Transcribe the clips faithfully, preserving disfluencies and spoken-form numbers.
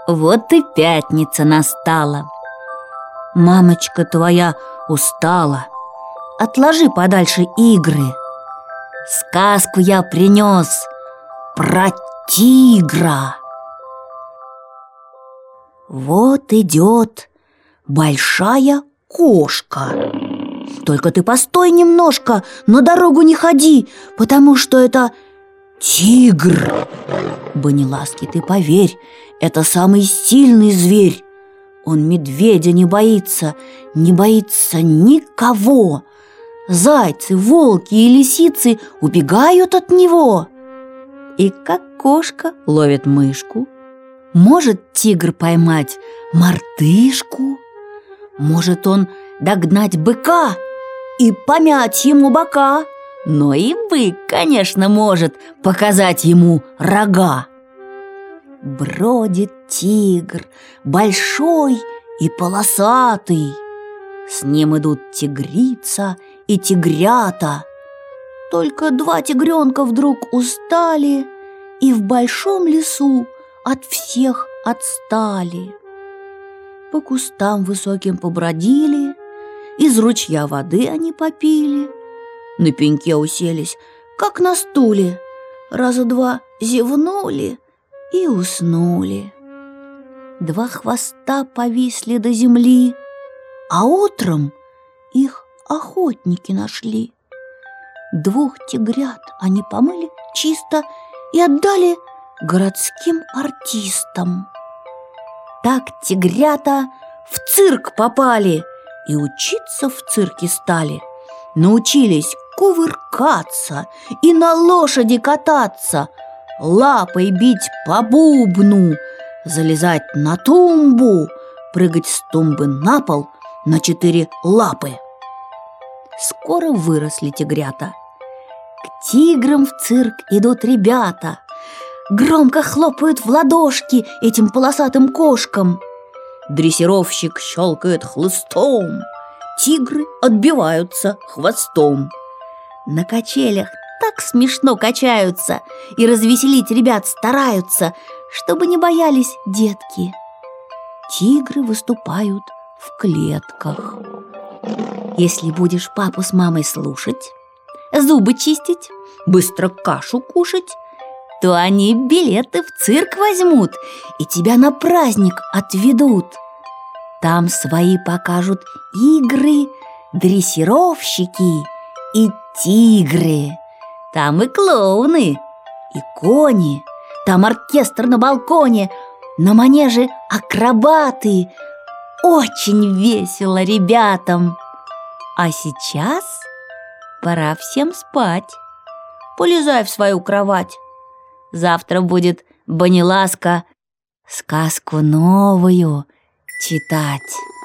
Вот и пятница настала. Мамочка твоя устала. Отложи подальше игры. Сказку я принес про тигра. Вот идет большая кошка. Только ты постой немножко, на дорогу не ходи, потому что это тигр. Бониласки, ты поверь, это самый сильный зверь. Он медведя не боится, не боится никого. Зайцы, волки и лисицы убегают от него. И как кошка ловит мышку, может тигр поймать мартышку, может он догнать быка и помять ему бока, но и бык, конечно, может показать ему рога. Бродит тигр, большой и полосатый. С ним идут тигрица и тигрята. Только два тигренка вдруг устали и в большом лесу от всех отстали. По кустам высоким побродили, из ручья воды они попили, на пеньке уселись, как на стуле, раза два зевнули и уснули. Два хвоста повисли до земли, а утром их охотники нашли. Двух тигрят они помыли чисто и отдали городским артистам. Так тигрята в цирк попали и учиться в цирке стали. Научились кувыркаться и на лошади кататься, лапой бить по бубну, залезать на тумбу, прыгать с тумбы на пол на четыре лапы. Скоро выросли тигрята. К тиграм в цирк идут ребята, громко хлопают в ладошки этим полосатым кошкам. Дрессировщик щелкает хлыстом, тигры отбиваются хвостом. На качелях так смешно качаются и развеселить ребят стараются, чтобы не боялись детки. Тигры выступают в клетках. Если будешь папу с мамой слушать, зубы чистить, быстро кашу кушать, то они билеты в цирк возьмут и тебя на праздник отведут. Там свои покажут игры дрессировщики и тигры. Там и клоуны, и кони, там оркестр на балконе, на манеже акробаты. Очень весело ребятам. А сейчас пора всем спать. Полезай в свою кровать. Завтра будет Бониласка сказку новую читать.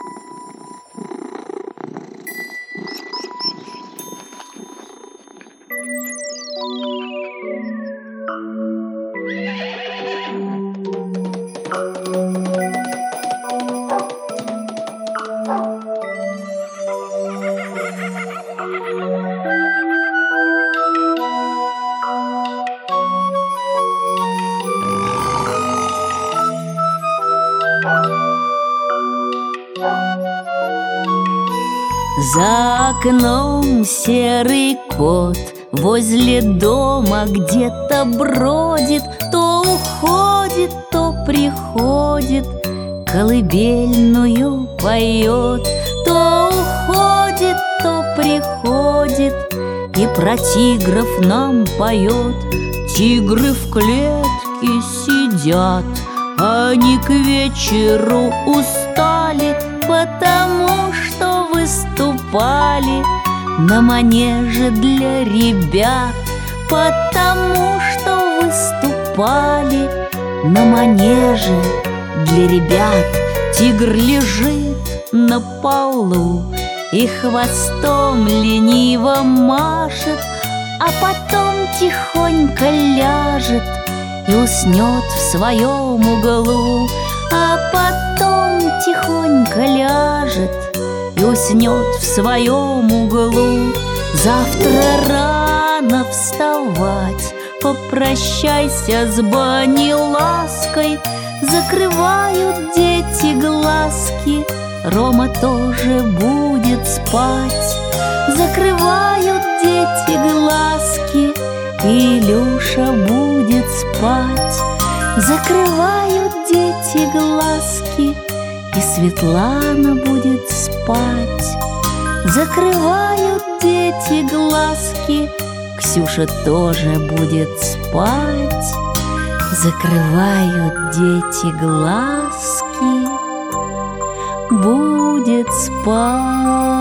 За окном серый кот возле дома где-то бродит, то уходит, то приходит, колыбельную поет, то уходит, то приходит и про тигров нам поет. Тигры в клетке сидят, они к вечеру устали, потому что выступали на манеже для ребят, потому что выступали на манеже для ребят. Тигр лежит на полу и хвостом лениво машет, а потом тихонько ляжет и уснет в своем углу, а потом тихонько ляжет и уснет в своем углу. Завтра рано вставать, попрощайся с Бонилаской, Закрывают дети глазки, Рома тоже будет спать. Закрывают дети глазки, Илюша будет спать. Закрывают дети глазки, и Светлана будет спать. Закрывают дети глазки, Ксюша тоже будет спать. Закрывают дети глазки, будет спать.